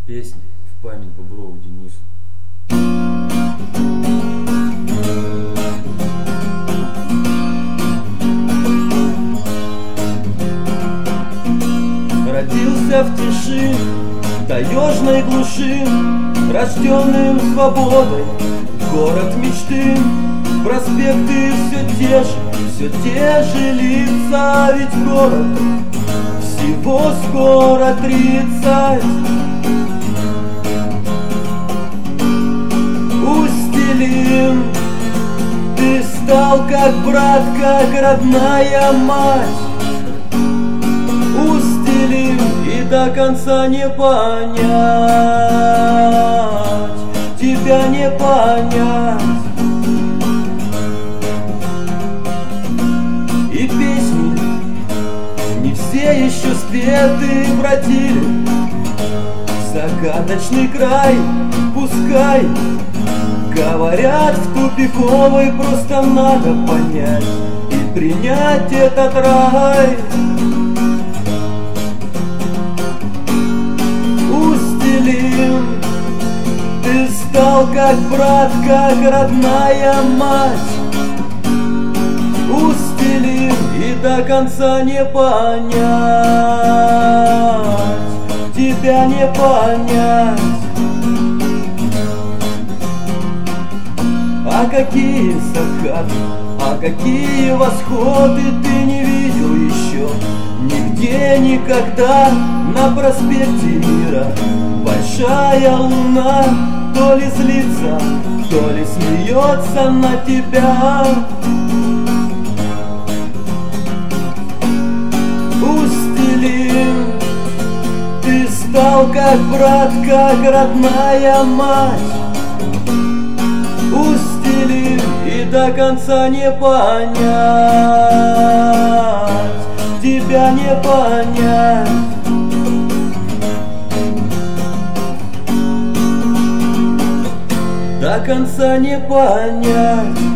Песни в память Боброву Денису. Родился в тиши, таежной глуши, рожденным свободой, город мечты. Проспекты все те же лица, ведь город всего скоро 30. Устилим, ты стал как брат, как родная мать. Устилим, и до конца не понять, тебя не понять. И песни не все еще спеты бродили в загадочный край. Пускай говорят в тупиковой, просто надо понять и принять этот рай. Устилим, ты стал как брат, как родная мать. Устилим, и до конца не понять, тебя не понять. А какие закаты, а какие восходы ты не видел еще нигде никогда. На проспекте Мира большая луна то ли злится, то ли смеется на тебя. Устилим, ты стал как брат, как родная мать. Устилим, и до конца не понять, тебя не понять. До конца не понять.